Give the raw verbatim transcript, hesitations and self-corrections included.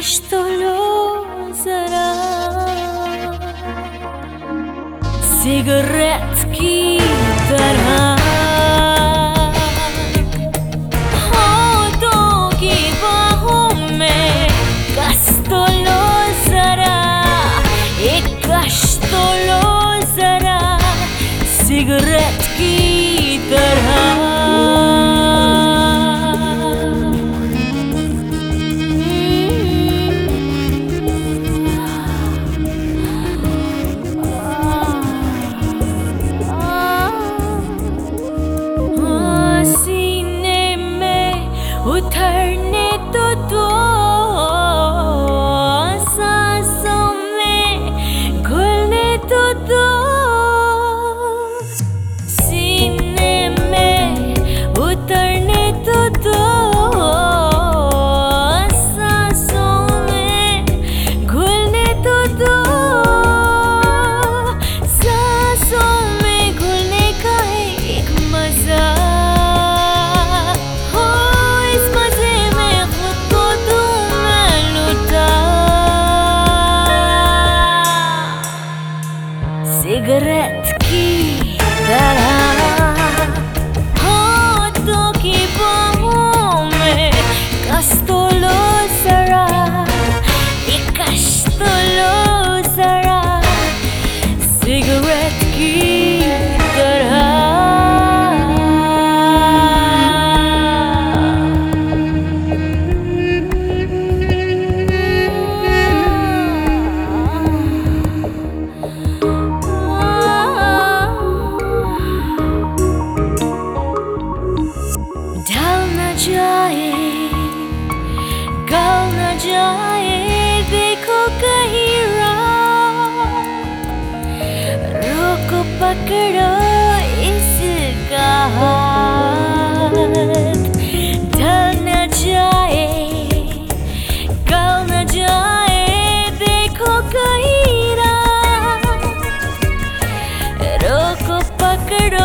कश तो लो जरा सिगरेट की तरह होठों की बाहों में कस तो लो जरा एक कश तो लो जरा सिगरेट की तरह। उतरने तो दो सांसों में घुलने तो दो सीने में उतरने तो दो सांसों में घुलने तो दो सांसों में घुलने का है एक मजा सिगरेट की तरह होठों की बाहों में कस तो लो जरा एक कश तो लो जरा सिगरेट की तरह। जाए गल न जाए देखो कहीं राह रोको पकड़ो इसका हाथ ढल न जाए गल न जाए देखो कहीं राह रोको पकड़ो